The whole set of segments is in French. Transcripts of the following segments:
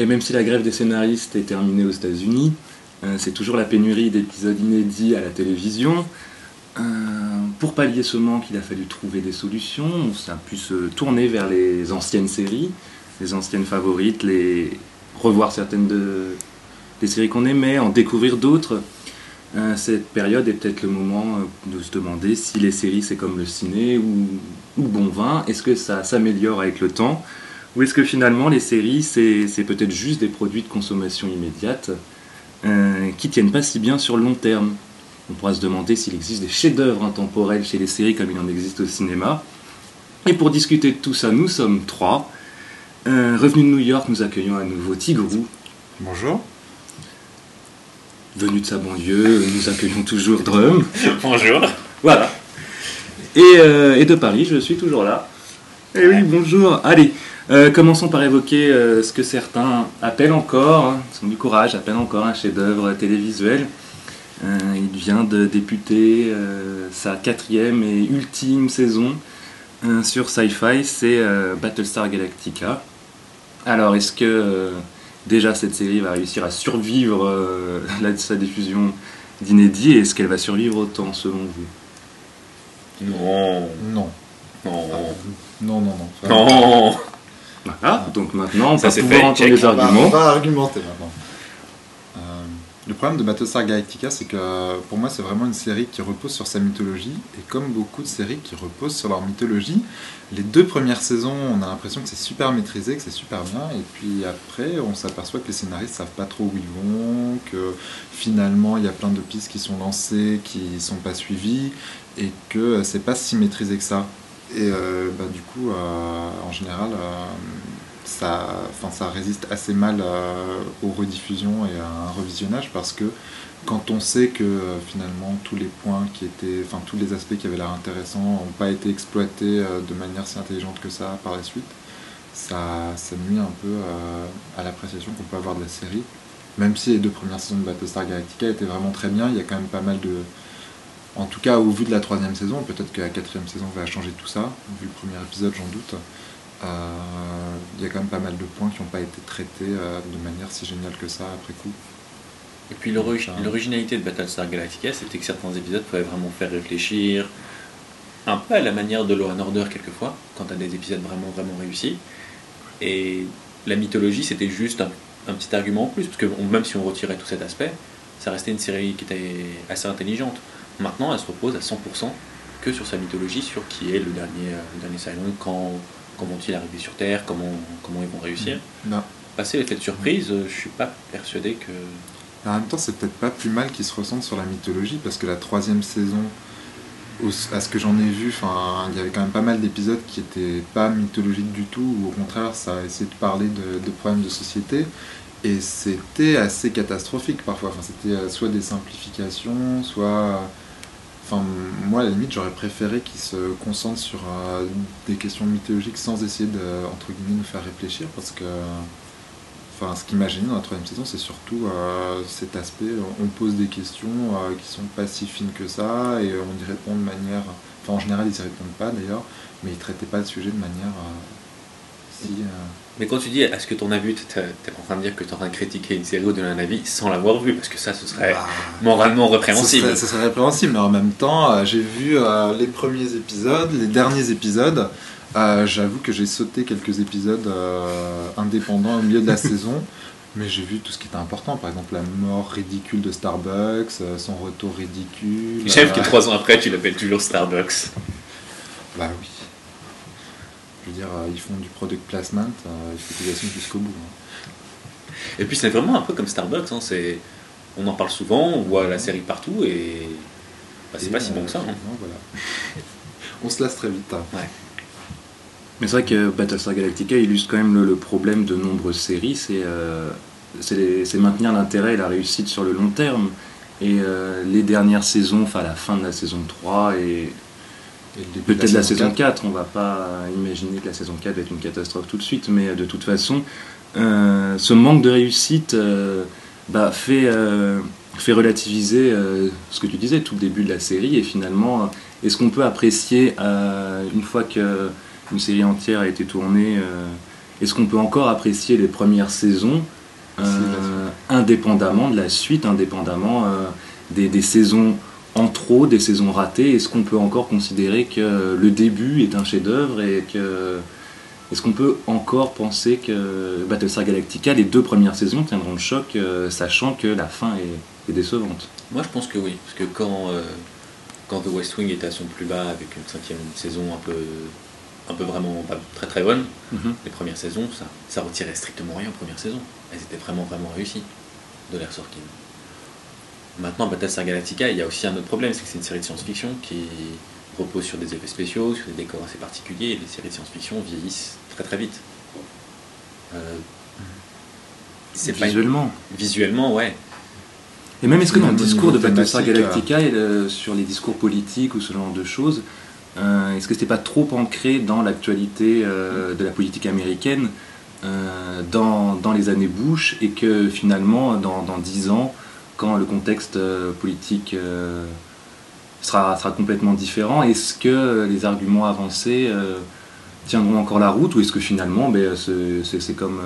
même si la grève des scénaristes est terminée aux États-Unis, c'est toujours la pénurie d'épisodes inédits à la télévision. Pour pallier ce manque, il a fallu trouver des solutions. On s'est pu se tourner vers les anciennes séries, les anciennes favorites, revoir certaines des séries qu'on aimait, en découvrir d'autres. Cette période est peut-être le moment de se demander si les séries c'est comme le ciné ou bon vin. Est-ce que ça s'améliore avec le temps? Ou est-ce que finalement les séries c'est peut-être juste des produits de consommation immédiate qui tiennent pas si bien sur le long terme? On pourra se demander s'il existe des chefs-d'œuvre intemporels chez les séries comme il en existe au cinéma. Et pour discuter de tout ça, nous sommes trois. Revenus de New York, nous accueillons à nouveau Tigrou. Bonjour. Venu de sa banlieue, nous accueillons toujours Drum. Bonjour. Voilà. Et de Paris, je suis toujours là. Eh oui, bonjour. Allez, commençons par évoquer ce que certains appellent encore, sont du courage, appellent encore un chef-d'œuvre télévisuel. Il vient de débuter sa 4e et ultime saison sur Sci-Fi, c'est Battlestar Galactica. Alors, est-ce que déjà cette série va réussir à survivre sa diffusion d'inédits, et est-ce qu'elle va survivre autant selon vous? Non. Non. Non. Non. Non. Voilà, donc maintenant on Ça va c'est pouvoir fait, entendre check. les arguments. On va argumenter maintenant. Le problème de Battlestar Galactica, c'est que pour moi, c'est vraiment une série qui repose sur sa mythologie. Et comme beaucoup de séries qui reposent sur leur mythologie, les 2 premières saisons, on a l'impression que c'est super maîtrisé, que c'est super bien. Et puis après, on s'aperçoit que les scénaristes savent pas trop où ils vont, que finalement, il y a plein de pistes qui sont lancées, qui sont pas suivies, et que c'est pas si maîtrisé que ça. Et du coup, en général, ça résiste assez mal aux rediffusions et à un revisionnage, parce que quand on sait que finalement tous les points tous les aspects qui avaient l'air intéressants n'ont pas été exploités de manière si intelligente que ça par la suite, ça nuit un peu à l'appréciation qu'on peut avoir de la série. Même si les 2 premières saisons de Battlestar Galactica étaient vraiment très bien, il y a quand même pas mal de... En tout cas, au vu de la 3e saison, peut-être que la 4e saison va changer tout ça, vu le premier épisode, j'en doute. Il y a quand même pas mal de points qui n'ont pas été traités de manière si géniale que ça après coup. Et puis l'originalité de Battlestar Galactica, c'était que certains épisodes pouvaient vraiment faire réfléchir, un peu à la manière de Law & Order quelquefois, quand tu as des épisodes vraiment réussis. Et la mythologie, c'était juste un petit argument en plus, parce que même si on retirait tout cet aspect, ça restait une série qui était assez intelligente. Maintenant, elle se repose à 100% que sur sa mythologie, sur qui est le dernier Cylon, quand vont-ils arriver sur Terre, comment ils vont réussir. Non. Passer l'effet de surprise, je suis pas persuadé que... En même temps, c'est peut-être pas plus mal qu'ils se ressentent sur la mythologie, parce que la 3e saison, à ce que j'en ai vu, il y avait quand même pas mal d'épisodes qui étaient pas mythologiques du tout, ou au contraire, ça essayait de parler de problèmes de société, et c'était assez catastrophique parfois. C'était soit des simplifications, soit... moi, à la limite, j'aurais préféré qu'ils se concentrent sur des questions mythologiques sans essayer de, entre guillemets, nous faire réfléchir, parce que ce qui m'a gêné dans la 3e saison, c'est surtout cet aspect, on pose des questions qui sont pas si fines que ça, et on y répond de manière... en général, ils y répondent pas d'ailleurs, mais ils traitaient pas le sujet de manière si... Mais quand tu dis, est-ce que ton avis, t'es en train de dire que t'es en train de critiquer une série ou de donner un avis sans l'avoir vue, parce que ça, ce serait moralement répréhensible. Ce serait répréhensible, mais en même temps, j'ai vu les premiers épisodes, les derniers épisodes. J'avoue que j'ai sauté quelques épisodes indépendants au milieu de la saison, mais j'ai vu tout ce qui était important. Par exemple, la mort ridicule de Starbucks, son retour ridicule. J'aime que 3 ans après, tu l'appelles toujours Starbucks. Bah oui. Je veux dire, ils font du product placement, il faut qu'ils assument jusqu'au bout. Et puis c'est vraiment un peu comme Starbucks, on en parle souvent, on voit la série partout, et c'est pas si bon que ça. Non, voilà. On se lasse très vite. Ouais. Mais c'est vrai que Battlestar Galactica illustre quand même le problème de nombreuses séries, c'est maintenir l'intérêt et la réussite sur le long terme. Et les dernières saisons, la fin de la saison 3 et peut-être la saison 4, on va pas imaginer que la saison 4 va être une catastrophe tout de suite, mais de toute façon, ce manque de réussite fait relativiser ce que tu disais tout le début de la série, et finalement, est-ce qu'on peut apprécier, une fois qu'une série entière a été tournée, est-ce qu'on peut encore apprécier les premières saisons indépendamment de la suite, indépendamment des saisons en trop, des saisons ratées. Est-ce qu'on peut encore considérer que le début est un chef-d'œuvre et que est-ce qu'on peut encore penser que Battlestar Galactica, les 2 premières saisons tiendront le choc, sachant que la fin est décevante? Moi, je pense que oui, parce que quand The West Wing était à son plus bas, avec une 5e saison un peu vraiment pas très très bonne, les premières saisons, ça retirait strictement rien aux premières saisons. Elles étaient vraiment vraiment réussies de l'air Sorkin. Maintenant, Battlestar Galactica, il y a aussi un autre problème, c'est que c'est une série de science-fiction qui repose sur des effets spéciaux, sur des décors assez particuliers, et les séries de science-fiction vieillissent très très vite. Visuellement. Visuellement, ouais. Et même, est-ce que dans le Même au discours de niveau Battlestar thématique, Galactica, et sur les discours politiques ou ce genre de choses, est-ce que c'était pas trop ancré dans l'actualité de la politique américaine dans les années Bush, et que finalement, dans 10 ans, quand le contexte politique sera complètement différent, est-ce que les arguments avancés tiendront encore la route, ou est-ce que finalement c'est comme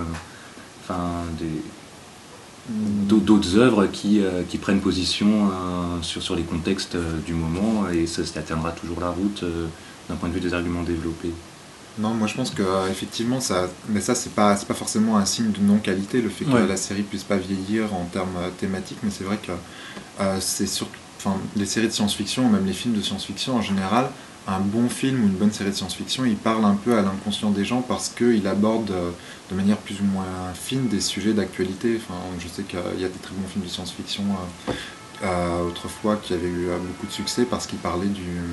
d'autres œuvres qui prennent position sur les contextes du moment, et ça tiendra toujours la route d'un point de vue des arguments développés? Non, moi je pense que effectivement mais ça c'est pas forcément un signe de non-qualité, le fait que la série puisse pas vieillir en termes thématiques, mais c'est vrai que c'est surtout, les séries de science-fiction, même les films de science-fiction en général, un bon film ou une bonne série de science-fiction, il parle un peu à l'inconscient des gens parce qu'il aborde de manière plus ou moins fine des sujets d'actualité. Je sais qu'il y a des très bons films de science-fiction autrefois qui avaient eu beaucoup de succès parce qu'ils parlaient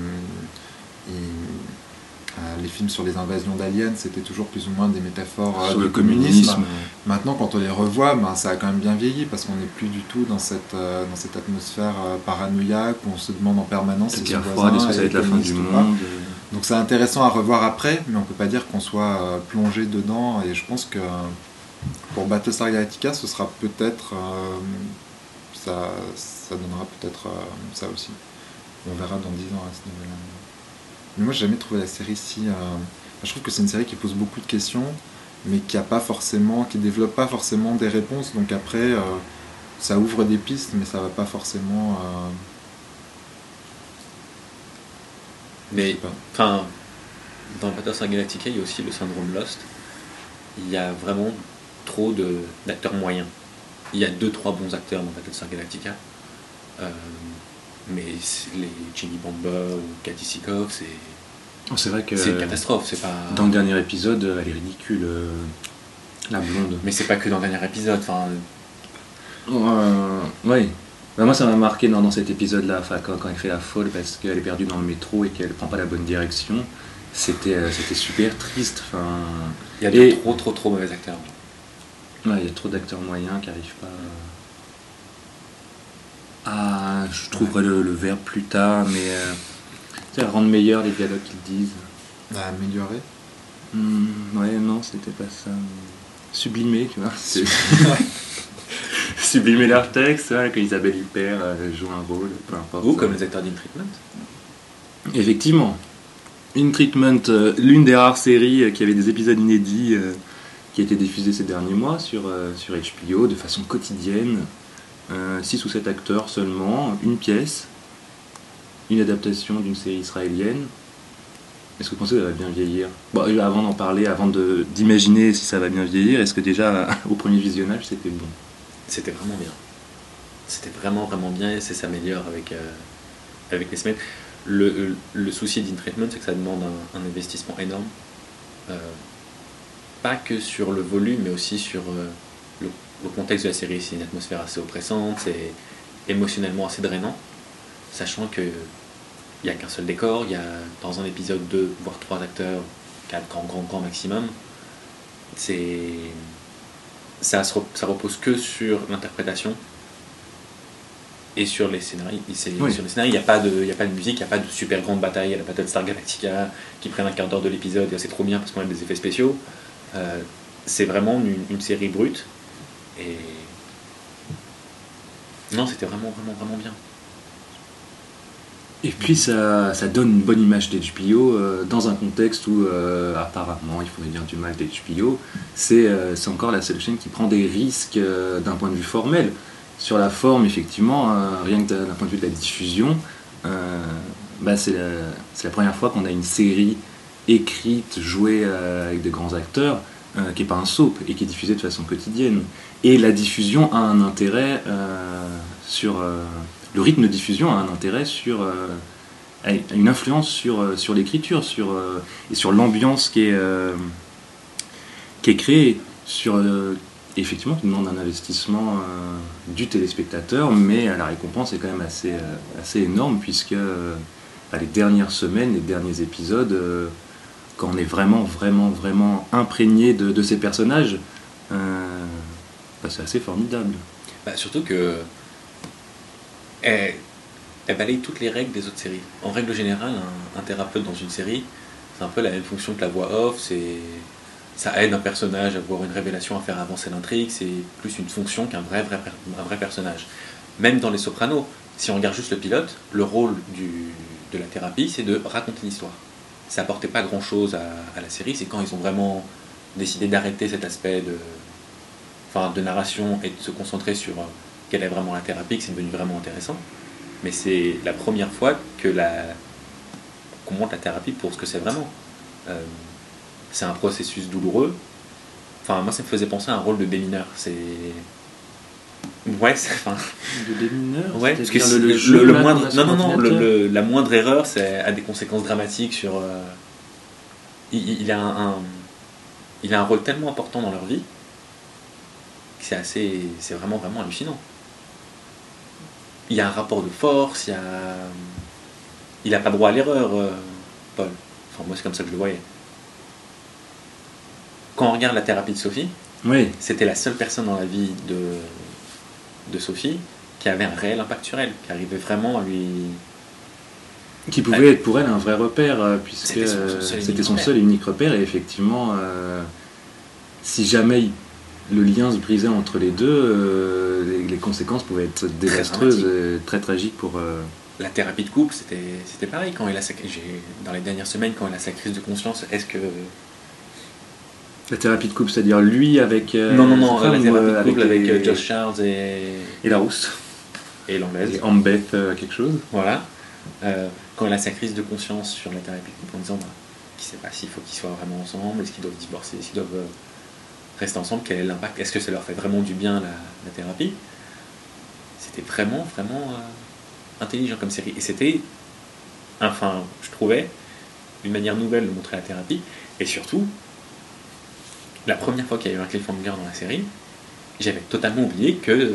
les films sur les invasions d'aliens, c'était toujours plus ou moins des métaphores sur du le communisme. Maintenant, quand on les revoit, ça a quand même bien vieilli parce qu'on n'est plus du tout dans cette atmosphère paranoïaque où on se demande en permanence cette si son guerre froide, est-ce que ça va être la fin du monde? Donc c'est intéressant à revoir après, mais on peut pas dire qu'on soit plongé dedans. Et je pense que pour Battlestar Galactica, ce sera peut-être ça donnera peut-être ça aussi. On verra dans 10 ans à ce niveau-là. Mais moi, j'ai jamais trouvé la série si. Je trouve que c'est une série qui pose beaucoup de questions, mais qui développe pas forcément des réponses. Donc après, ça ouvre des pistes, mais ça va pas forcément. Mais, enfin, dans Battlestar Galactica, il y a aussi le syndrome Lost. Il y a vraiment trop d'acteurs moyens. Il y a 2-3 bons acteurs dans Battlestar Galactica. Mais les Jimmy Bamba ou Katie Sackhoff, c'est vrai que c'est une catastrophe. C'est pas... Dans le dernier épisode, elle est ridicule, la blonde. Mais c'est pas que dans le dernier épisode. Oui. Moi, ça m'a marqué dans cet épisode-là, quand elle fait la folle parce qu'elle est perdue dans le métro et qu'elle prend pas la bonne direction. C'était super triste. Il y a trop mauvais acteurs. Ouais, il y a trop d'acteurs moyens qui n'arrivent pas. Je trouverai le verbe plus tard, mais rendre meilleur les dialogues qu'ils disent. Améliorer. Ouais, non, c'était pas ça. Sublimer, tu vois. Sublimer leur texte, que Isabelle Huppert joue un rôle, peu importe. Ou comme les acteurs d'In Treatment. Effectivement. In Treatment, l'une des rares séries qui avait des épisodes inédits qui a été diffusée ces derniers mois sur HBO de façon quotidienne. 6 ou 7 acteurs seulement, une pièce, une adaptation d'une série israélienne. Est-ce que vous pensez que ça va bien vieillir? Avant d'en parler, avant d'imaginer si ça va bien vieillir, est-ce que déjà au premier visionnage c'était bon? C'était vraiment bien. C'était vraiment vraiment bien, et ça s'améliore avec les semaines. Le souci d'In Treatment, c'est que ça demande un investissement énorme. Pas que sur le volume, mais aussi sur le contexte de la série. C'est une atmosphère assez oppressante, c'est émotionnellement assez drainant, sachant qu'il n'y a qu'un seul décor, il y a dans un épisode 2 voire 3 acteurs, 4 grand maximum. Ça repose que sur l'interprétation et sur les scénarios. Sur les scénarios, il n'y a pas de musique, il n'y a pas de super grande bataille à la Battlestar Galactica qui prennent un quart d'heure de l'épisode et c'est trop bien parce qu'on a des effets spéciaux. C'est vraiment une série brute. Et non, c'était vraiment bien. Et puis ça donne une bonne image d'HBO dans un contexte où apparemment, il faudrait dire du mal d'HBO, c'est encore la seule chaîne qui prend des risques d'un point de vue formel. Sur la forme, effectivement, rien que d'un point de vue de la diffusion, c'est la première fois qu'on a une série écrite, jouée avec de grands acteurs, qui n'est pas un soap et qui est diffusée de façon quotidienne. Et la diffusion a un intérêt sur... le rythme de diffusion a un intérêt a une influence sur l'écriture et sur l'ambiance qui est créée. Effectivement, qui demande un investissement du téléspectateur, mais la récompense est quand même assez énorme, puisque les dernières semaines, les derniers épisodes, quand on est vraiment, vraiment, vraiment imprégné de ces personnages, c'est assez formidable. Surtout que elle balaye toutes les règles des autres séries. En règle générale, un thérapeute dans une série, c'est un peu la même fonction que la voix off, ça aide un personnage à avoir une révélation, à faire avancer l'intrigue, c'est plus une fonction qu'un vrai personnage. Même dans Les Sopranos, si on regarde juste le pilote, le rôle de la thérapie, c'est de raconter l'histoire. Ça apportait pas grand-chose à la série, c'est quand ils ont vraiment décidé d'arrêter cet aspect de narration et de se concentrer sur quelle est vraiment la thérapie, que c'est devenu vraiment intéressant. Mais c'est la première fois qu'on montre la thérapie pour ce que c'est vraiment. C'est un processus douloureux. Moi, ça me faisait penser à un rôle de démineur. Ouais, de démineur. Ouais, parce que le moindre, la moindre erreur, a des conséquences dramatiques sur. Il a un rôle tellement important dans leur vie que c'est vraiment vraiment hallucinant. Il y a un rapport de force, il a pas droit à l'erreur, Paul. Moi, c'est comme ça que je le voyais. Quand on regarde la thérapie de Sophie, oui. C'était la seule personne dans la vie de Sophie qui avait un réel impact sur elle, qui arrivait vraiment à lui... Qui pouvait être pour elle un vrai repère, puisque c'était son seul et unique repère, et effectivement, si jamais le lien se brisait entre les deux, les conséquences pouvaient être désastreuses, très tragiques pour... La thérapie de couple, c'était pareil. Dans les dernières semaines, quand elle a sa crise de conscience, est-ce que... La thérapie de couple, c'est-à-dire lui avec... Non, la thérapie de couple avec Josh Charles et la rousse. Et l'anglaise. Et Ambeth quelque chose. Voilà. Quand elle a sa crise de conscience sur la thérapie de couple en disant qu'il ne sait pas s'il faut qu'ils soient vraiment ensemble, est-ce qu'ils doivent divorcer, est-ce qu'ils doivent rester ensemble, quel est l'impact, est-ce que ça leur fait vraiment du bien la thérapie. C'était vraiment, vraiment intelligent comme série. Et c'était, je trouvais, une manière nouvelle de montrer la thérapie. Et surtout, la première fois qu'il y a eu un cliffhanger dans la série, j'avais totalement oublié que...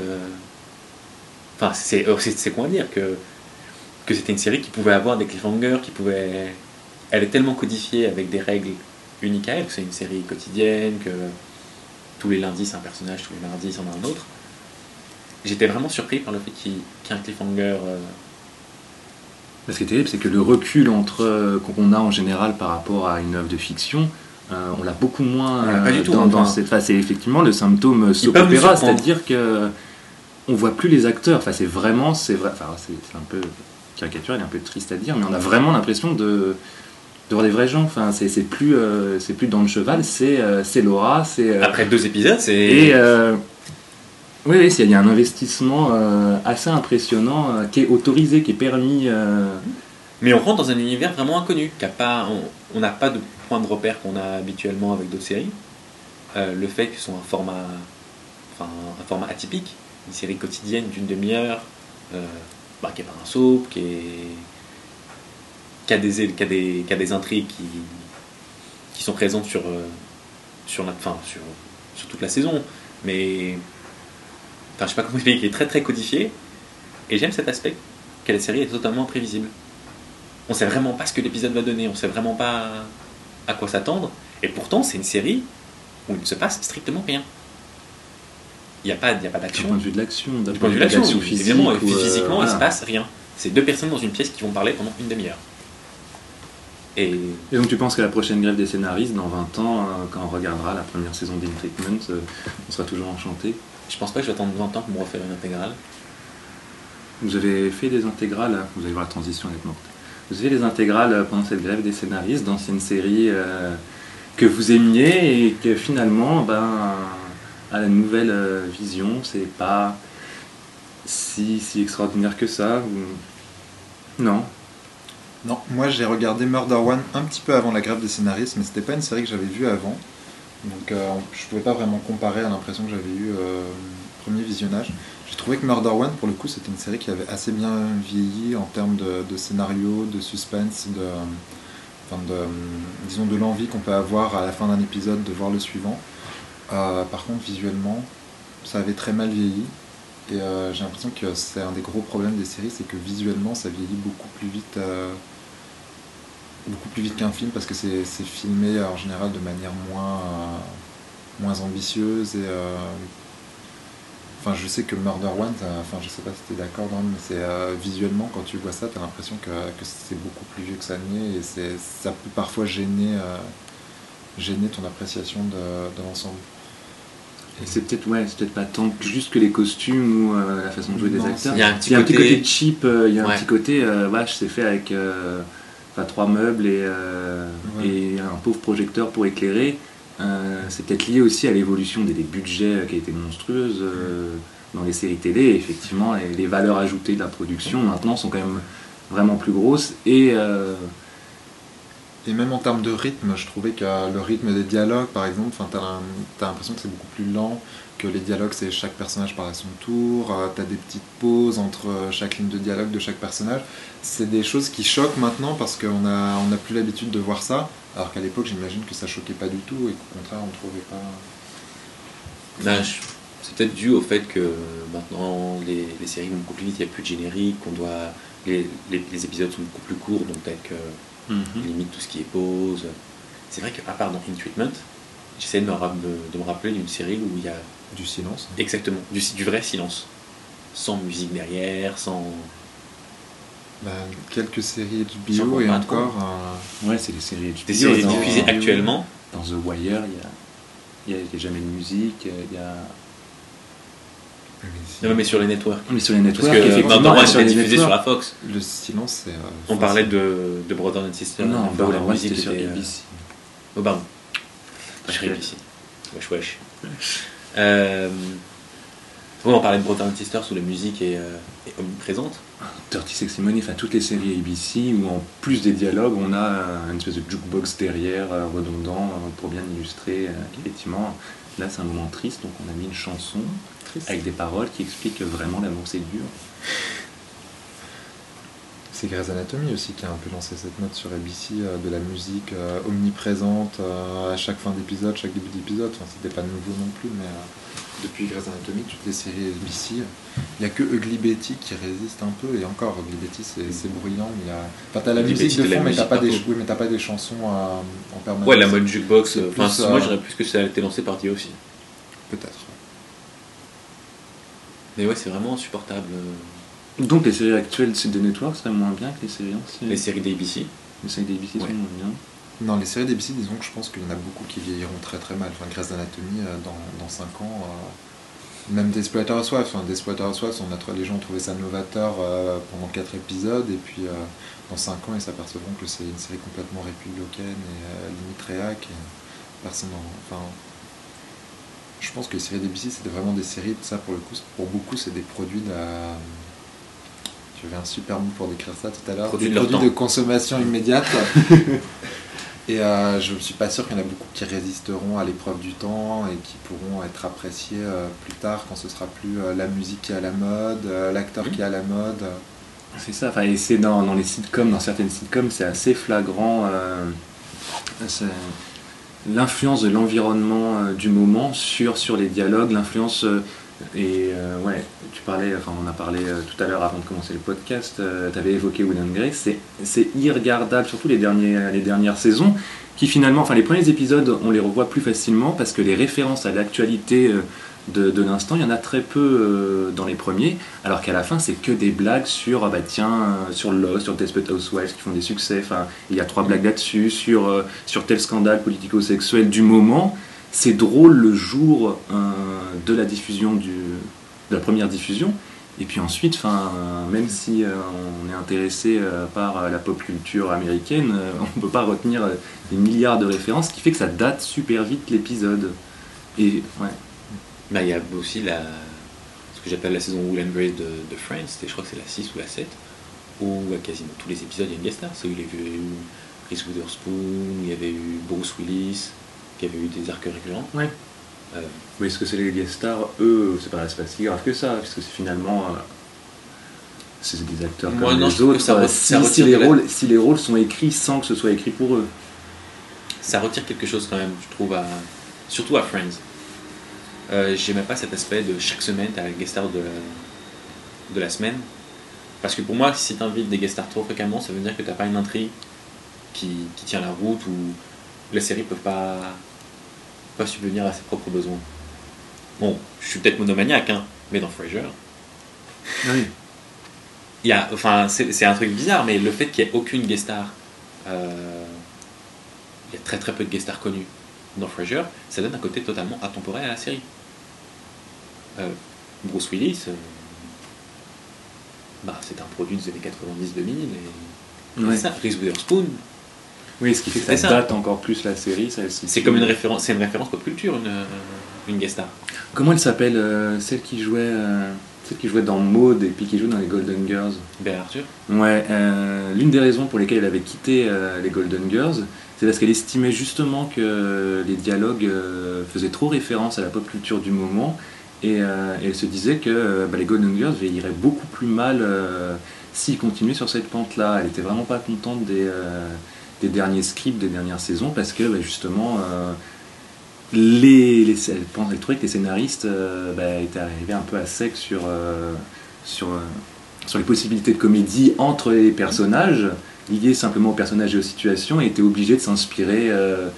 c'est quoi dire que c'était une série qui pouvait avoir des cliffhangers, elle est tellement codifiée avec des règles uniques à elle, que c'est une série quotidienne, que tous les lundis c'est un personnage, tous les mardis c'en a un autre. J'étais vraiment surpris par le fait qu'il y ait un cliffhanger. Ce qui est terrible, c'est que le recul qu'on a en général par rapport à une œuvre de fiction, on l'a beaucoup moins dans cette phase. C'est effectivement le symptôme soap opéra, c'est-à-dire que on voit plus les acteurs. C'est un peu caricatural, un peu triste à dire, mais on a vraiment l'impression de voir des vrais gens. C'est plus dans le cheval, c'est Laura, c'est après 2 épisodes, c'est oui, il y a un investissement assez impressionnant qui est autorisé, qui est permis. Mais on rentre dans un univers vraiment inconnu, on n'a pas de point de repère qu'on a habituellement avec d'autres séries. Le fait que ce soit un format atypique, une série quotidienne d'une demi-heure, qui n'est pas un soap, qui a des intrigues qui sont présentes sur toute la saison, mais je sais pas comment expliquer, qui est très très codifié. Et j'aime cet aspect que la série est totalement imprévisible. On sait vraiment pas ce que l'épisode va donner, on sait vraiment pas à quoi s'attendre, et pourtant c'est une série où il ne se passe strictement rien. Il n'y a pas d'action. Du point de vue de l'action, du point de vue de l'action, physique, évidemment, physiquement voilà. Il ne se passe rien. C'est 2 personnes dans une pièce qui vont parler pendant une demi-heure. Et donc tu penses qu'à la prochaine grève des scénaristes, dans 20 ans, quand on regardera la première saison d'In Treatment, on sera toujours enchanté? Je pense pas que je vais attendre 20 ans pour me refaire une intégrale. Vous avez fait des intégrales, vous allez voir la transition avec morte. Vous avez fait des intégrales pendant cette grève des scénaristes d'anciennes séries que vous aimiez et que finalement, à la nouvelle vision, c'est pas si extraordinaire que ça. Non. Non, moi j'ai regardé Murder One un petit peu avant la grève des scénaristes, mais c'était pas une série que j'avais vue avant. Donc je pouvais pas vraiment comparer à l'impression que j'avais eu au premier visionnage. J'ai trouvé que Murder One, pour le coup, c'était une série qui avait assez bien vieilli en termes de scénario, de suspense, disons de l'envie qu'on peut avoir à la fin d'un épisode de voir le suivant. Par contre, visuellement, ça avait très mal vieilli. Et j'ai l'impression que c'est un des gros problèmes des séries, c'est que visuellement, ça vieillit beaucoup plus vite qu'un film, parce que c'est filmé en général de manière moins ambitieuse. Et je sais que Murder One, je sais pas si tu es d'accord, mais c'est visuellement, quand tu vois ça, tu as l'impression que c'est beaucoup plus vieux que ça n'est, et ça peut parfois gêner ton appréciation de l'ensemble. Et c'est peut-être pas tant juste que les costumes ou la façon de jouer des acteurs. Il y a un petit côté cheap, il y a un petit côté c'est fait avec 3 meubles et un pauvre projecteur pour éclairer. C'est peut-être lié aussi à l'évolution des budgets qui a été monstrueuse dans les séries télé. Effectivement, les valeurs ajoutées de la production maintenant sont quand même vraiment plus grosses et même en termes de rythme, je trouvais que le rythme des dialogues, par exemple, t'as l'impression que c'est beaucoup plus lent, que les dialogues, c'est chaque personnage parle à son tour, t'as des petites pauses entre chaque ligne de dialogue de chaque personnage. C'est des choses qui choquent maintenant parce qu'on a plus l'habitude de voir ça, alors qu'à l'époque, j'imagine que ça choquait pas du tout et qu'au contraire, on trouvait pas... C'est peut-être dû au fait que maintenant, les séries vont beaucoup plus vite, il n'y a plus de générique, les épisodes sont beaucoup plus courts, donc peut-être que... limite tout ce qui est pause. C'est vrai qu'à part dans In Treatment, j'essaie de me rappeler d'une série où il y a du silence. Exactement, du vrai silence, sans musique derrière, sans... quelques séries HBO et encore... Ouais, c'est des séries HBO. Des séries diffusées actuellement. Dans The Wire, il n'y a jamais de musique, il y a... Non, mais sur les networks. Mais sur les networks, parce que Murder One était diffusé sur la Fox. Le silence, c'est... On parlait de Brother and Sister. Non, où la musique musique sur était... ABC. Oh pardon. Je rêve ici. Wesh. On parlait de Brother and Sister où la musique est omniprésente. Dirty Sexy Money, toutes les séries ABC où en plus des dialogues, on a une espèce de jukebox derrière, redondant, pour bien illustrer. Effectivement, là c'est un moment triste, donc on a mis une chanson avec des paroles qui expliquent vraiment l'amour c'est dur. C'est Grey's Anatomy aussi qui a un peu lancé cette mode sur ABC de la musique omniprésente à chaque fin d'épisode, chaque début d'épisode. C'était pas nouveau non plus, mais depuis Grey's Anatomy, toutes les séries ABC, il n'y a que Ugly Betty qui résiste un peu, et encore Ugly Betty c'est bruyant, mais t'as la musique de fond, mais t'as pas des chansons en permanence. Ouais, la mode jukebox, moi je dirais plus que ça a été lancé par Dieu aussi. Peut-être. Mais ouais, c'est vraiment insupportable. Donc les séries actuelles des networks seraient moins bien que les séries anciennes. Les séries d'ABC. Les séries d'ABC sont moins bien. Non, les séries d'ABC, disons que je pense qu'il y en a beaucoup qui vieilliront très très mal. Grey's Anatomy, dans 5 ans, même Desperate Housewives. Desperate Housewives, les gens ont trouvé ça novateur pendant 4 épisodes, et puis dans 5 ans, ils s'apercevront que c'est une série complètement républicaine et limite réac. Et personne je pense que les séries d'ABC, c'était vraiment des séries, ça pour le coup, pour beaucoup, c'est des produits de... J'avais un super mot pour décrire ça tout à l'heure. Des produits de consommation immédiate. Et je ne suis pas sûr qu'il y en a beaucoup qui résisteront à l'épreuve du temps et qui pourront être appréciés plus tard, quand ce sera plus la musique qui est à la mode, l'acteur qui est à la mode. C'est ça, et c'est dans les sitcoms, dans certaines sitcoms, c'est assez flagrant. L'influence de l'environnement du moment sur les dialogues, l'influence... on a parlé tout à l'heure avant de commencer le podcast, tu avais évoqué Will and Grace, c'est irregardable, surtout les dernières saisons, qui finalement, les premiers épisodes, on les revoit plus facilement parce que les références à l'actualité de l'instant, il y en a très peu dans les premiers, alors qu'à la fin, c'est que des blagues sur, sur Lost, sur Desperate Housewives qui font des succès, il y a 3 blagues là-dessus, sur tel scandale politico-sexuel du moment. C'est drôle le jour de la diffusion de la première diffusion, Et puis ensuite, même si on est intéressé par la pop culture américaine, on ne peut pas retenir des milliards de références, ce qui fait que ça date super vite l'épisode. Et ouais. Bah, il y a aussi ce que j'appelle la saison Will and Grace de Friends, je crois que c'est la 6 ou la 7, où quasiment tous les épisodes il y a une guest star. C'est où il y avait eu Reese Witherspoon, il y avait eu Bruce Willis, il y avait eu des arcs récurrents. Ouais. Oui, est-ce que c'est les guest stars, eux, c'est pas si grave que ça, parce que c'est finalement. C'est des acteurs comme les autres. Si les rôles sont écrits sans que ce soit écrit pour eux. Ça retire quelque chose quand même, je trouve, surtout à Friends. J'aimais pas cet aspect de chaque semaine t'as la guest star de la semaine. Parce que pour moi, si t'invites des guest stars trop fréquemment, ça veut dire que t'as pas une intrigue qui tient la route, ou la série peut pas subvenir à ses propres besoins. Bon, je suis peut-être monomaniaque, mais dans Frasier, oui. C'est un truc bizarre, mais le fait qu'il n'y ait aucune guest star, il y a très très peu de guest stars connus dans Frasier, ça donne un côté totalement atemporel à la série. Bruce Willis, c'est un produit des années 90-2000, et ça, Reese Witherspoon. Oui, ce qui fait que ça date encore plus la série. C'est comme une référence pop culture, une guest star. Comment elle s'appelle, celle qui jouait dans Maud et puis qui joue dans les Golden Girls? Belle Arthur. Ouais, l'une des raisons pour lesquelles elle avait quitté les Golden Girls, c'est parce qu'elle estimait justement que les dialogues faisaient trop référence à la pop culture du moment, et elle se disait que les Golden Girls iraient beaucoup plus mal s'ils continuaient sur cette pente-là. Elle était vraiment pas contente des derniers scripts, des dernières saisons, parce que justement elle trouvait que les scénaristes étaient arrivés un peu à sec sur les possibilités de comédie entre les personnages, liés simplement aux personnages et aux situations, et étaient obligés de s'inspirer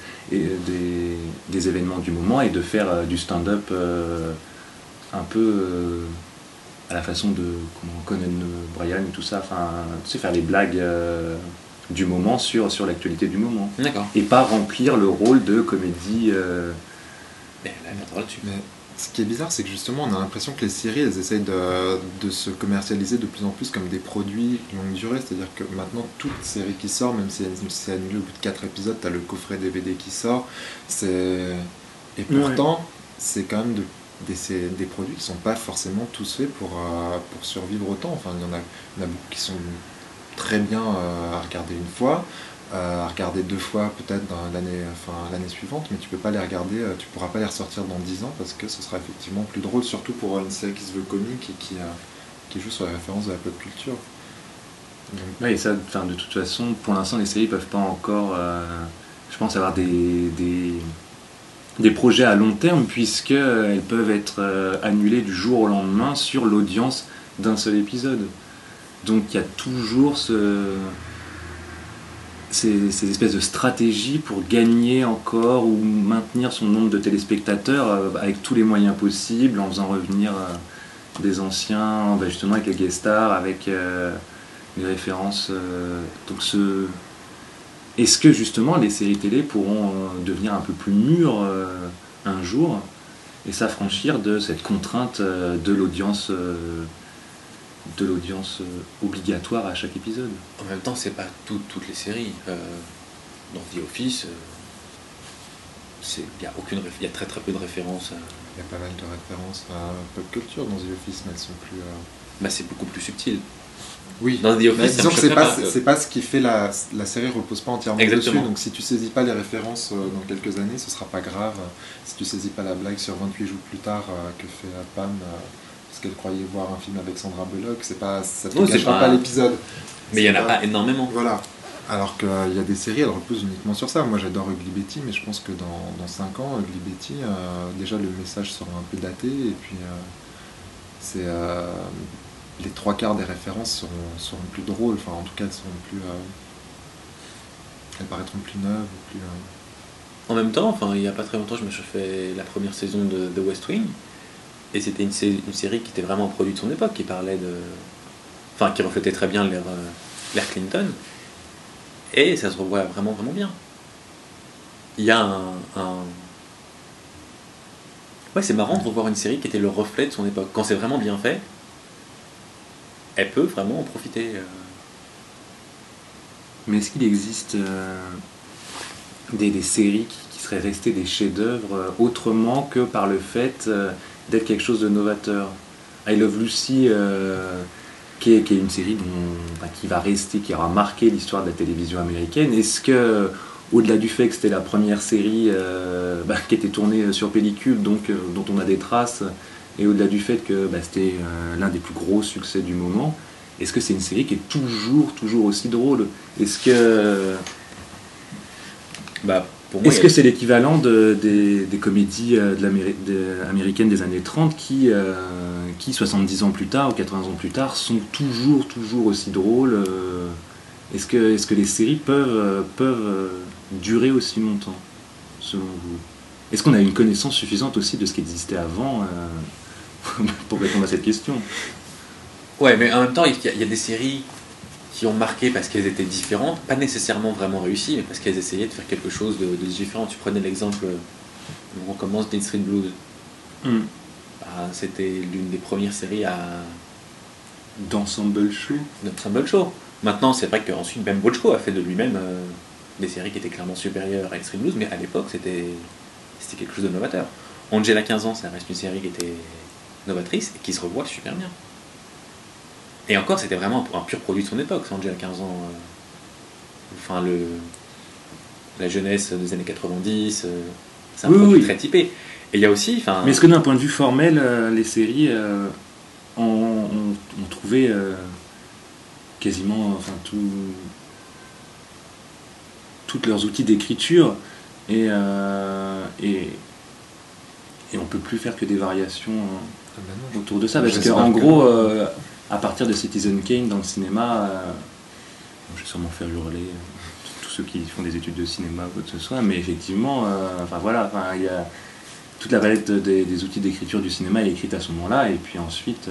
des événements du moment et de faire du stand-up un peu à la façon de Conan O'Brien et tout ça, faire les blagues du moment sur l'actualité du moment. D'accord. Et pas remplir le rôle de comédie. Mais ce qui est bizarre, c'est que justement, on a l'impression que les séries, elles essayent de se commercialiser de plus en plus comme des produits longue durée. C'est-à-dire que maintenant, toute série qui sort, même si c'est annulé au bout de 4 épisodes, t'as le coffret DVD qui sort. Et pourtant, c'est quand même des produits qui sont pas forcément tous faits pour survivre autant. Enfin, il y en a beaucoup qui sont très bien à regarder une fois, à regarder 2 fois peut-être dans l'année suivante, mais tu peux pas les regarder, tu pourras pas les ressortir dans 10 ans parce que ce sera effectivement plus drôle, surtout pour une série qui se veut comique et qui joue sur les références de la pop culture. Oui, et ça, de toute façon, pour l'instant, les séries peuvent pas encore, je pense, avoir des projets à long terme, puisqu'elles peuvent être annulées du jour au lendemain sur l'audience d'un seul épisode. Donc il y a toujours ces espèces de stratégies pour gagner encore ou maintenir son nombre de téléspectateurs avec tous les moyens possibles, en faisant revenir des anciens, justement avec les guest stars, avec les références. Est-ce que justement les séries télé pourront devenir un peu plus mûres un jour et s'affranchir de cette contrainte de l'audience obligatoire à chaque épisode? En même temps, c'est pas toutes les séries. Dans The Office, il y a très très peu de références. Il y a pas mal de références à pop culture dans The Office, mais elles sont plus... c'est beaucoup plus subtil. Oui, dans The Office, disons que c'est pas ce qui fait la série repose pas entièrement dessus, donc si tu saisis pas les références dans quelques années, ce sera pas grave. Si tu saisis pas la blague sur 28 jours plus tard que fait Pam parce qu'elle croyait voir un film avec Sandra Bullock, ça te gâchera pas l'épisode. Mais il y en a pas énormément. Voilà. Alors qu'il y a des séries, elles reposent uniquement sur ça. Moi j'adore Ugly Betty, mais je pense que dans 5 ans, Ugly Betty, déjà le message sera un peu daté, et puis les 3/4 des références seront plus drôles, en tout cas elles seront plus... elles paraîtront plus neuves, plus... En même temps, il n'y a pas très longtemps, je me suis fait la première saison de The West Wing, et c'était une série qui était vraiment un produit de son époque, qui parlait qui reflétait très bien l'ère Clinton, et ça se revoit vraiment vraiment bien. Il y a Ouais, c'est marrant de revoir une série qui était le reflet de son époque. Quand c'est vraiment bien fait, elle peut vraiment en profiter. Mais est-ce qu'il existe des séries qui seraient restées des chefs-d'œuvre autrement que par le fait d'être quelque chose de novateur? I Love Lucy, qui est une série qui va rester, qui aura marqué l'histoire de la télévision américaine. Est-ce que, au-delà du fait que c'était la première série qui était tournée sur pellicule, donc dont on a des traces, et au-delà du fait que c'était l'un des plus gros succès du moment, est-ce que c'est une série qui est toujours aussi drôle? Est-ce que pour moi, est-ce que c'est l'équivalent des comédies américaines des années 30 qui 70 ans plus tard ou 80 ans plus tard sont toujours aussi drôles? Est-ce que les séries peuvent durer aussi longtemps, selon vous? Est-ce qu'on a une connaissance suffisante aussi de ce qui existait avant pour répondre à cette question? Ouais, mais en même temps, il y a des séries qui ont marqué parce qu'elles étaient différentes, pas nécessairement vraiment réussies, mais parce qu'elles essayaient de faire quelque chose de différent. Tu prenais l'exemple, on commence Dean Street Blues. C'était l'une des premières séries d'ensemble show. Maintenant, c'est vrai qu'ensuite, même Bochco a fait de lui-même des séries qui étaient clairement supérieures à Street Blues, mais à l'époque, c'était quelque chose de novateur. Angela 15 ans, ça reste une série qui était novatrice et qui se revoit super bien. Et encore, c'était vraiment un pur produit de son époque, Angela 15 ans. La jeunesse des années 90, c'est un produit très typé. Et il y a aussi... Mais est-ce que d'un point de vue formel, les séries ont trouvé quasiment tous leurs outils d'écriture et on peut plus faire que des variations autour de ça, parce qu'en gros, à partir de Citizen Kane dans le cinéma, je vais sûrement faire hurler tous ceux qui font des études de cinéma ou quoi que ce soit, mais effectivement, il y a toute la palette des outils d'écriture du cinéma est écrite à ce moment-là, et puis ensuite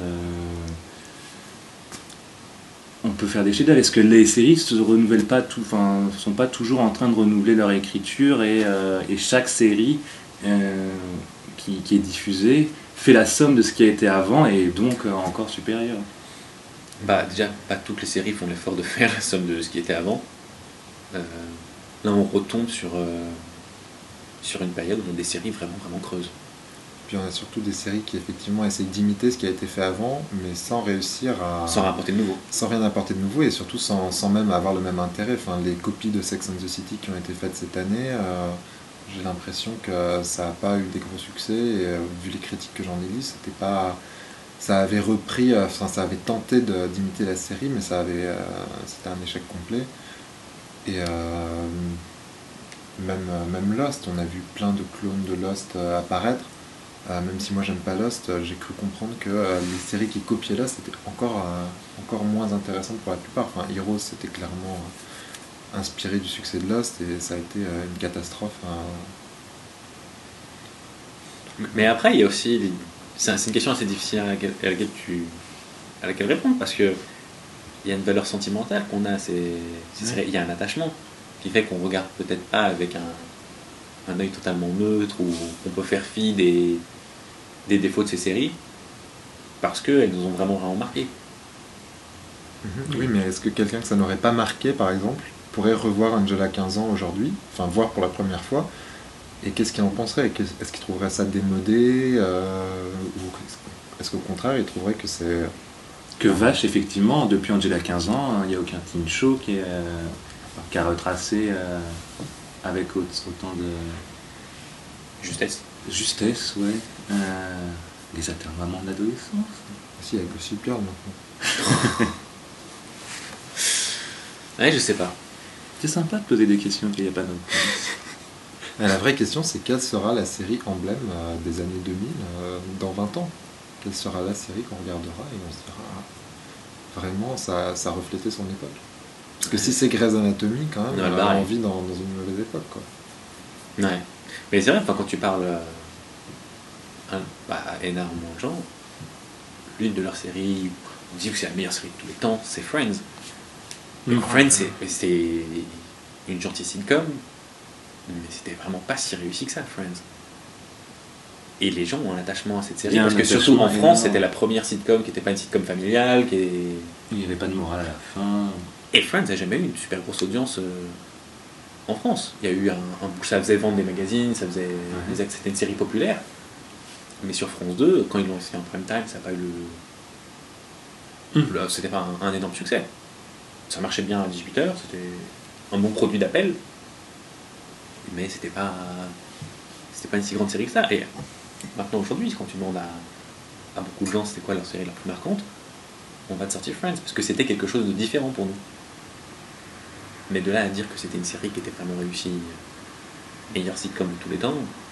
on peut faire des chefs-d'œuvre. Est-ce que les séries se renouvellent pas sont pas toujours en train de renouveler leur écriture, et chaque série qui est diffusée fait la somme de ce qui a été avant et donc encore supérieur? Déjà, pas toutes les séries font l'effort de faire la somme de ce qui était avant. Là, on retombe sur une période où on a des séries vraiment creuses. Puis on a surtout des séries qui effectivement essayent d'imiter ce qui a été fait avant, mais sans réussir à... Sans rien apporter de nouveau. Sans rien apporter de nouveau, et surtout sans même avoir le même intérêt. Les copies de Sex and the City qui ont été faites cette année, j'ai l'impression que ça n'a pas eu des gros succès, et vu les critiques que j'en ai lues, c'était pas... Ça avait repris, ça avait tenté d'imiter la série, mais c'était un échec complet. Et même Lost, on a vu plein de clones de Lost apparaître. Même si moi j'aime pas Lost, j'ai cru comprendre que les séries qui copiaient Lost étaient encore moins intéressantes pour la plupart. Heroes, c'était clairement inspiré du succès de Lost, et ça a été une catastrophe. Mais après, il y a aussi... C'est une question assez difficile à laquelle répondre, parce que il y a une valeur sentimentale qu'on a, il y a un attachement qui fait qu'on regarde peut-être pas avec un œil totalement neutre, ou qu'on peut faire fi des défauts de ces séries parce qu'elles nous ont vraiment marqué. Oui, mais est-ce que quelqu'un que ça n'aurait pas marqué, par exemple, pourrait revoir Angela 15 ans aujourd'hui, voir pour la première fois, et qu'est-ce qu'il en penserait? Est-ce qu'il trouverait ça démodé, ou est-ce qu'au contraire il trouverait que c'est... Que Vache, effectivement, depuis Angela 15 ans, il n'y a aucun teen show qui a retracé avec autant de... Justesse, ouais. Les atermoiements de l'adolescence. Si, avec le Super maintenant. Ouais, je sais pas. C'est sympa de poser des questions qu'il n'y a pas d'autre. La vraie question, c'est quelle sera la série emblème des années 2000 dans 20 ans? Quelle sera la série qu'on regardera et on se dira vraiment ça reflétait son époque? Parce que si c'est Grey's Anatomy, quand même, on vit dans une mauvaise époque, quoi. Ouais. Mais c'est vrai, quand tu parles énormément de gens, l'une de leurs séries, on dit que c'est la meilleure série de tous les temps, c'est Friends. Friends, c'est une gentille sitcom, mais c'était vraiment pas si réussi que ça, Friends. Et les gens ont un attachement à cette série. Il y a Parce un que surtout en attachement France, énorme. c'était la première sitcom qui n'était pas une sitcom familiale. Il n'y avait pas de morale à la fin. Et Friends n'a jamais eu une super grosse audience en France. Il y a eu ça faisait vendre des magazines, ça faisait disait que c'était une série populaire. Mais sur France 2, quand ils l'ont lancé en prime time, ça n'a pas eu c'était pas un énorme succès. Ça marchait bien à 18h, c'était un bon produit d'appel. Mais c'était pas une si grande série que ça. Et maintenant, aujourd'hui, quand tu demandes à beaucoup de gens c'était quoi leur série la plus marquante, on va te sortir Friends, parce que c'était quelque chose de différent pour nous. Mais de là à dire que c'était une série qui était vraiment réussie, meilleure sitcom de tous les temps,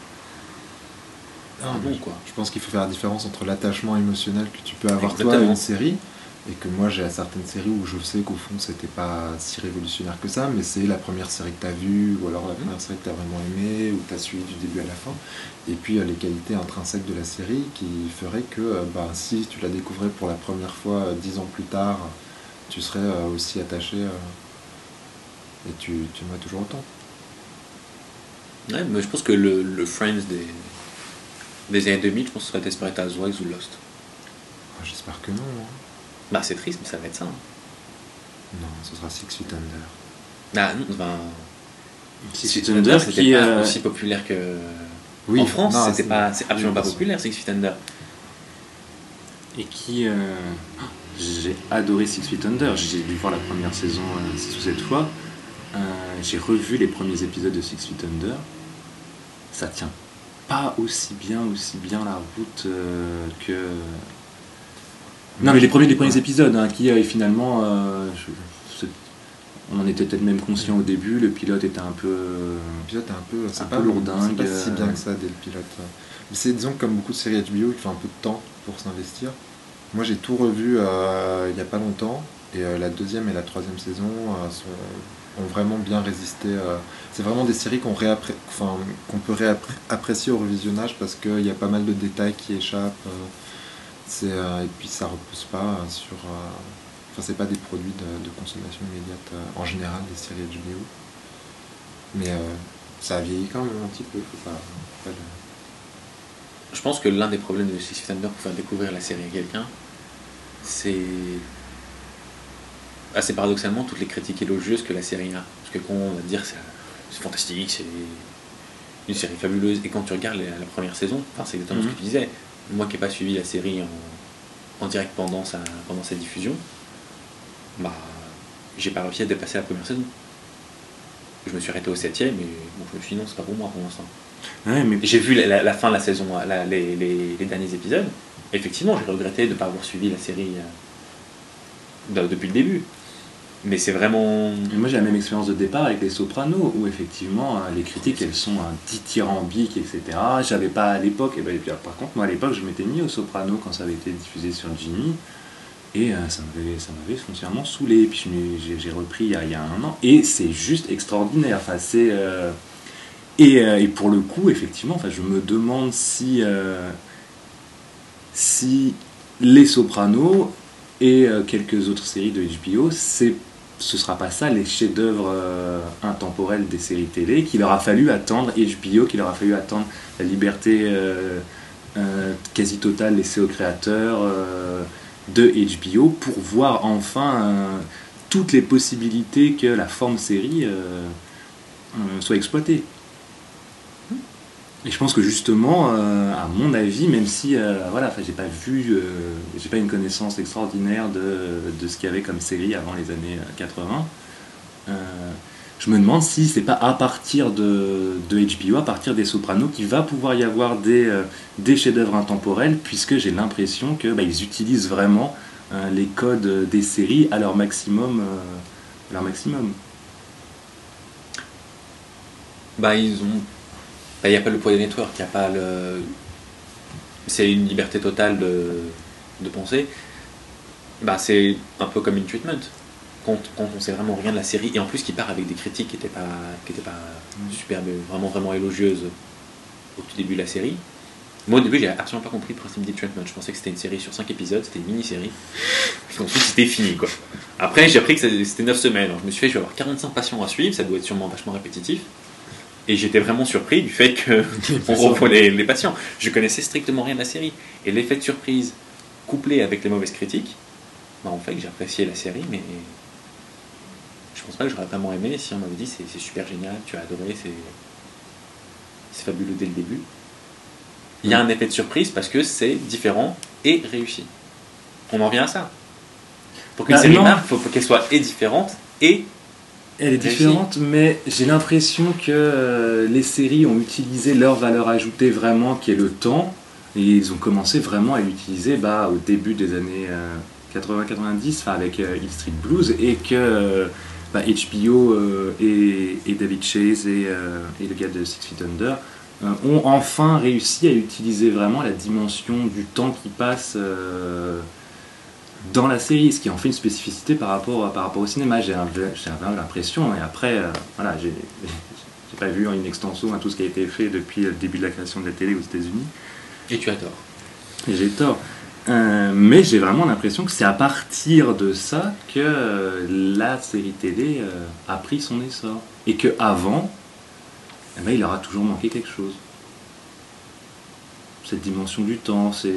non, quoi. Je pense qu'il faut faire la différence entre l'attachement émotionnel que tu peux avoir Exactement. toi à une série, et que moi j'ai à certaines séries où je sais qu'au fond c'était pas si révolutionnaire que ça, mais c'est la première série que tu as vue, ou alors la première série que tu as vraiment aimée, ou tu as suivi du début à la fin, et puis les qualités intrinsèques de la série qui feraient que si tu la découvrais pour la première fois 10 ans plus tard, tu serais aussi attaché et tu aimerais toujours autant. Ouais, mais je pense que le Friends des années 2000, je pense que ce serait Desperate Housewives ou Lost. J'espère que non. Hein. Bah c'est triste, mais ça va être ça. Hein. Non, ce sera Six Feet Under. Ah non, Six Feet Under c'était pas aussi populaire que... Oui, en France, non, c'est absolument pas populaire, Six Feet Under. Et qui... j'ai adoré Six Feet Under. J'ai dû voir la première saison 6 ou 7 fois. J'ai revu les premiers épisodes de Six Feet Under. Ça tient pas aussi bien la route que... Non, mais les premiers épisodes, qui finalement, on en était peut-être même conscient au début, le pilote était un peu... c'est peu lourdingue. C'est pas si bien que ça dès le pilote. Mais c'est, disons, comme beaucoup de séries HBO, il faut un peu de temps pour s'investir. Moi j'ai tout revu il y a pas longtemps, et la deuxième et la troisième saison ont vraiment bien résisté. C'est vraiment des séries qu'on peut réapprécier au revisionnage, parce qu'il y a pas mal de détails qui échappent. Et puis ça repose pas sur... c'est pas des produits de consommation immédiate en général, des séries HBO. Mais ça a vieilli quand même un petit peu. Faut pas Je pense que l'un des problèmes de Six Feet Under pour faire découvrir la série à quelqu'un, c'est assez paradoxalement toutes les critiques élogieuses que la série a. Parce que quand on va dire c'est fantastique, c'est une série fabuleuse, et quand tu regardes la première saison, c'est exactement ce que tu disais. Moi qui n'ai pas suivi la série en direct pendant sa diffusion, j'ai pas réussi à dépasser la première saison. Je me suis arrêté au 7ème, et je me suis dit non, c'est pas pour moi pour l'instant. Ouais, mais... J'ai vu la fin de la saison, les derniers épisodes. Effectivement, j'ai regretté de ne pas avoir suivi la série depuis le début. Mais c'est vraiment... Et moi j'ai la même expérience de départ avec Les Sopranos, où effectivement les critiques elles sont dithyrambiques, etc. J'avais pas à l'époque, par contre moi à l'époque je m'étais mis aux Sopranos quand ça avait été diffusé sur Jimmy, et ça m'avait foncièrement saoulé. Et puis j'ai repris il y a un an, et c'est juste extraordinaire. Et pour le coup, effectivement, je me demande si Les Sopranos et quelques autres séries de HBO, ce sera pas ça les chefs-d'œuvre intemporels des séries télé, qu'il leur a fallu attendre HBO, qu'il leur a fallu attendre la liberté quasi totale laissée aux créateurs de HBO pour voir enfin toutes les possibilités que la forme série soit exploitée. Et je pense que justement, à mon avis, même si j'ai pas une connaissance extraordinaire de ce qu'il y avait comme série avant les années 80, je me demande si c'est pas à partir de HBO, à partir des Sopranos, qu'il va pouvoir y avoir des chefs-d'œuvre intemporels, puisque j'ai l'impression que ils utilisent vraiment les codes des séries à leur maximum. Il n'y a pas le poids des networks, il n'y a pas le... C'est une liberté totale de penser. C'est un peu comme une treatment. Quand on sait vraiment rien de la série, et en plus qui part avec des critiques qui n'étaient pas super, mais vraiment élogieuses au tout début de la série. Moi au début j'ai absolument pas compris le principe des treatment. Je pensais que c'était une série sur 5 épisodes, c'était une mini-série. Puis ensuite c'était fini quoi. Après j'ai appris que c'était 9 semaines. Alors, je me suis fait, je vais avoir 45 patients à suivre, ça doit être sûrement vachement répétitif. Et j'étais vraiment surpris du fait qu'on revoit les patients. Je connaissais strictement rien de la série. Et l'effet de surprise, couplé avec les mauvaises critiques, bah, en fait, j'ai apprécié la série, mais je pense pas que j'aurais vraiment aimé si on m'avait dit c'est super génial, tu as adoré, c'est fabuleux dès le début. Il y a un effet de surprise parce que c'est différent et réussi. On en revient à ça. Pour qu'une série marque, il faut qu'elle soit et différente et elle est différente, mais j'ai l'impression que les séries ont utilisé leur valeur ajoutée vraiment, qui est le temps, et ils ont commencé vraiment à l'utiliser au début des années 80-90, avec Hill Street Blues, et que HBO et David Chase et le gars de Six Feet Under ont enfin réussi à utiliser vraiment la dimension du temps qui passe dans la série, ce qui en fait une spécificité par rapport au cinéma. J'ai l'impression, et après, voilà, j'ai pas vu in extenso tout ce qui a été fait depuis le début de la création de la télé aux États-Unis. Et tu as tort. Et j'ai tort. Mais j'ai vraiment l'impression que c'est à partir de ça que la série télé a pris son essor. Et qu'avant, il aura toujours manqué quelque chose. Cette dimension du temps, c'est...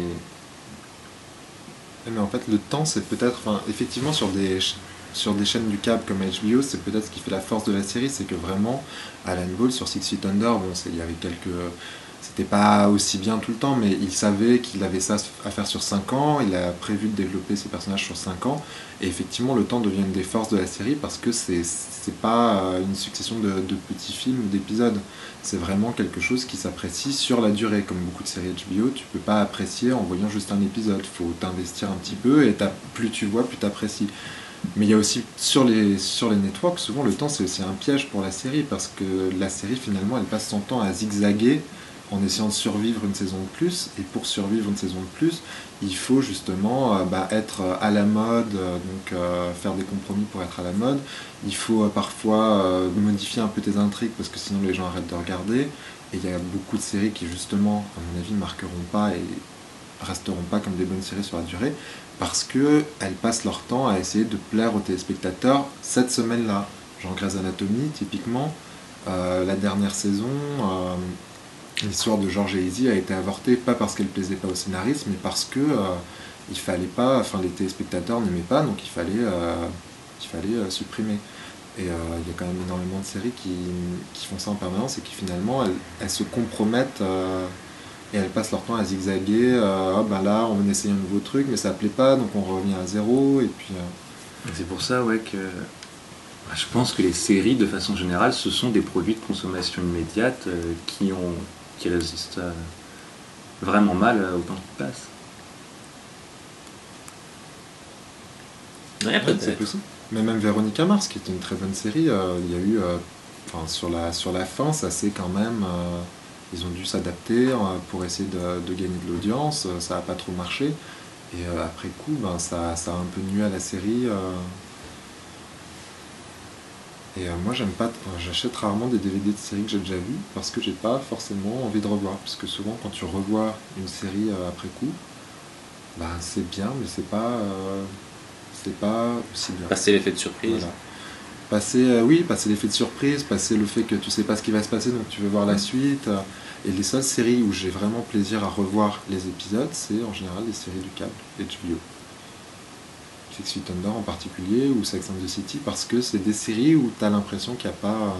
Mais en fait, le temps, c'est peut-être, effectivement, sur des chaînes du câble comme HBO, c'est peut-être ce qui fait la force de la série, c'est que vraiment, Alan Ball sur Six Feet Under, il y avait c'était pas aussi bien tout le temps, mais il savait qu'il avait ça à faire sur 5 ans, il a prévu de développer ses personnages sur 5 ans, et effectivement, le temps devient une des forces de la série parce que c'est pas une succession de petits films ou d'épisodes. C'est vraiment quelque chose qui s'apprécie sur la durée. Comme beaucoup de séries HBO, tu peux pas apprécier en voyant juste un épisode. Il faut t'investir un petit peu et plus tu vois, plus tu apprécies. Mais il y a aussi, sur les networks, souvent le temps c'est aussi un piège pour la série parce que la série finalement elle passe son temps à zigzaguer en essayant de survivre une saison de plus. Et pour survivre une saison de plus, il faut justement être à la mode, donc faire des compromis pour être à la mode. Il faut parfois modifier un peu tes intrigues parce que sinon les gens arrêtent de regarder. Et il y a beaucoup de séries qui justement, à mon avis, ne marqueront pas et resteront pas comme des bonnes séries sur la durée parce qu'elles passent leur temps à essayer de plaire aux téléspectateurs cette semaine-là. Genre Grey's Anatomy, typiquement, la dernière saison... l'histoire de George et Izzy a été avortée, pas parce qu'elle plaisait pas au scénariste, mais parce que il fallait pas, les téléspectateurs n'aimaient pas, donc il fallait supprimer. Et il y a quand même énormément de séries qui font ça en permanence et qui finalement elles se compromettent et elles passent leur temps à zigzaguer. Là on va essayer un nouveau truc, mais ça plaît pas, donc on revient à zéro. Et puis c'est pour ça que je pense que les séries, de façon générale, ce sont des produits de consommation immédiate qui résistent vraiment mal au temps qui passe. Ouais, c'est possible. Mais même Véronica Mars, qui était une très bonne série, il y a eu, sur la fin, ça c'est quand même, ils ont dû s'adapter pour essayer de gagner de l'audience, ça n'a pas trop marché, et après coup, ça a un peu nuit à la série. Et moi j'achète rarement des DVD de séries que j'ai déjà vues parce que j'ai pas forcément envie de revoir. Parce que souvent quand tu revois une série après coup, c'est bien mais c'est pas aussi bien. Passer l'effet de surprise. Voilà. Passer l'effet de surprise, passer le fait que tu sais pas ce qui va se passer donc tu veux voir la suite. Et les seules séries où j'ai vraiment plaisir à revoir les épisodes, c'est en général les séries du câble, HBO. Six Feet Under en particulier, ou Sex and the City, parce que c'est des séries où tu as l'impression qu'il n'y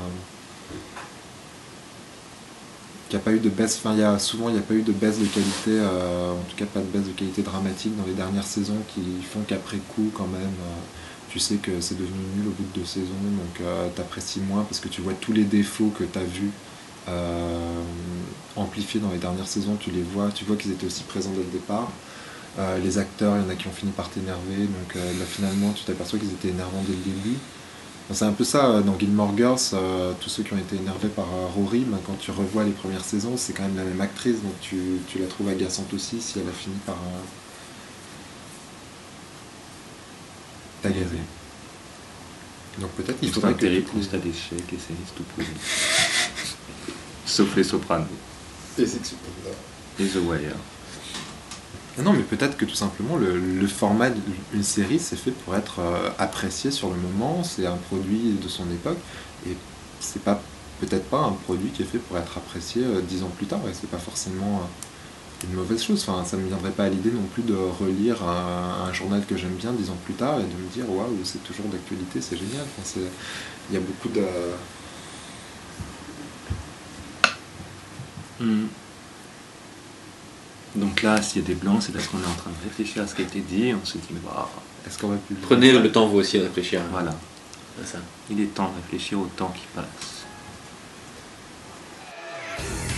a pas eu de baisse, souvent il n'y a pas eu de baisse de qualité, en tout cas pas de baisse de qualité dramatique dans les dernières saisons qui font qu'après coup quand même, tu sais que c'est devenu nul au bout de 2 saisons, donc tu apprécies moins parce que tu vois tous les défauts que tu as vus amplifiés dans les dernières saisons, tu vois qu'ils étaient aussi présents dès le départ. Les acteurs, il y en a qui ont fini par t'énerver, donc là finalement tu t'aperçois qu'ils étaient énervants dès le début. C'est un peu ça dans Gilmore Girls, tous ceux qui ont été énervés par Rory, quand tu revois les premières saisons, c'est quand même la même actrice, donc tu la trouves agaçante aussi si elle a fini par t'agacer. Donc peut-être qu'il faudrait que... terrible constat d'échec et séries tout pourri. Sauf les Sopranos. Et Six Feet Under. Et The Wire. Non, mais peut-être que tout simplement le format d'une série c'est fait pour être apprécié sur le moment, c'est un produit de son époque et c'est pas peut-être pas un produit qui est fait pour être apprécié 10 ans plus tard, et c'est pas forcément une mauvaise chose. Enfin, ça ne me viendrait pas à l'idée non plus de relire un journal que j'aime bien 10 ans plus tard et de me dire waouh, c'est toujours d'actualité, c'est génial. Enfin, il y a beaucoup de. Donc là, s'il y a des blancs, c'est parce qu'on est en train de réfléchir à ce qui a été dit, on se dit, waouh, Est-ce qu'on va plus. Prenez le temps vous aussi de réfléchir. Voilà. C'est ça. Il est temps de réfléchir au temps qui passe.